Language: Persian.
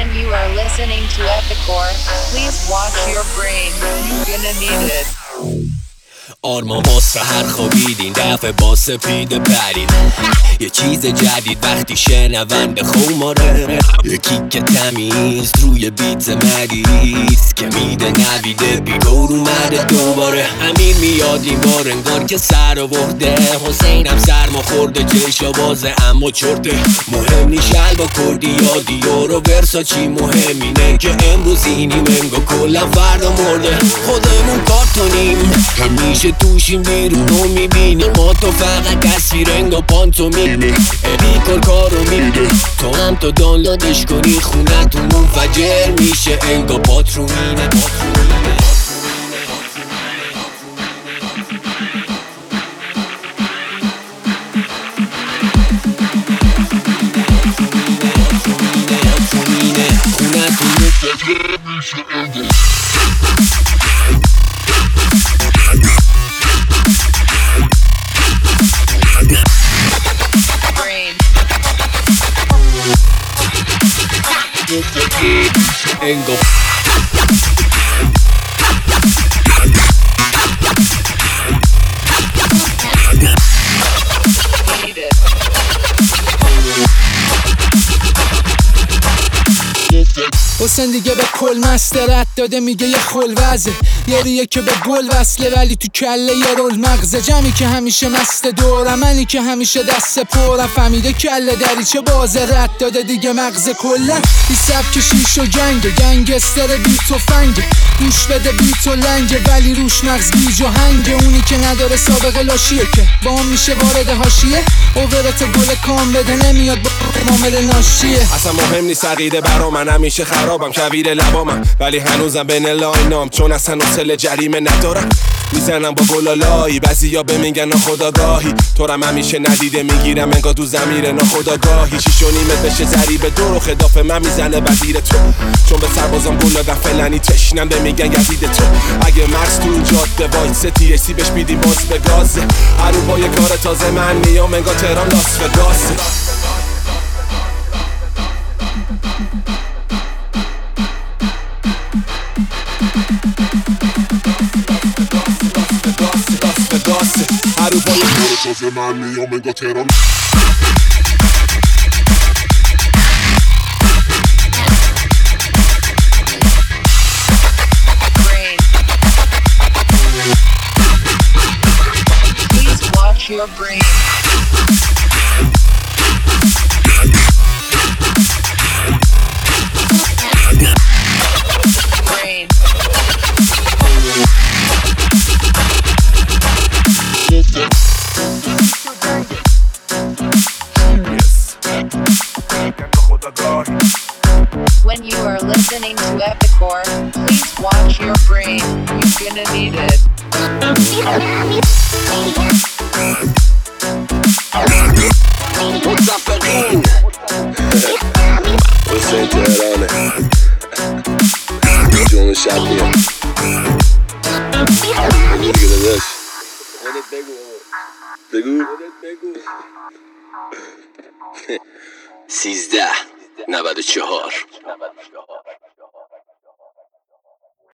When you are listening to Epicor, please watch your brain. You're gonna need it. آرمان با سحر خوابیدین دفعه با سپیده پرید یه چیز جدید وقتی شنونده خوماره یکی که تمیز روی بیت مریض که میده نویده بیگور اومده دوباره امیر میاد این بار انگار که سر آورده حسینم سرما خورده چشا بازه اما چرته مهم نی شلوار کردی یا دیور و ورساچی مهم اینه که امروز اینیم انگار کلا فردا مرده خودمون کارتونیم همیشه توشیم بیرونو میبینیم ما تو فقط تصویر انگا پانتو میبینی اپیکور کارو میده تو هم تو دانلودش کنی خونتون منفجر میشه انگا پاترومینه انگا حسین دیگه به کل مسترت داده میگه یه خلوزه یه ریه که به گل وصله ولی تو کله یه رول مغزه جمعی که همیشه مست دورم منی که همیشه دست پرم فهمیده کله دریچه بازه رد داده دیگه مغز کلا بی سبک شیش و گنگستر بیت و فنگه گوش بده بیت و لنگه ولی روش مغز گیج و هنگه اونی که نداره سابقه لاشیه که با هم میشه وارد حاشیه اوورت گل کام بده نمیاد با معامله ناشیه اصلا مهم نیست عقیده برا من همیشه خرابم کویر لبامم ولی هنوزم بین لاینام چون اصلا حوصله جریمه ندارم میزنم با گلالایی بعضیا به میگن ناخداگاهی تو رم همیشه ندیده میگیرم انگار تو زمیر ناخداگاهی 6 و نیمت بشه ضریب دو رو خداف من میزنه وزیر تو چون به سربازم گل دادم فلانی تشنم به میگن یزید تو اگه مرز تو این جاده وایت ستی اسی بهش میدیم باز به گازه هر رو با یه کار تازه من میام انگار تهران لاس وگاسه هر رو با یه کار تازه من میام انگار تهران Your brain. Brain. When you are listening to Epicor, please watch your brain. You're gonna need it. متفقین حسین تهرانه جون شب میام دیگه داداش بگو 13 94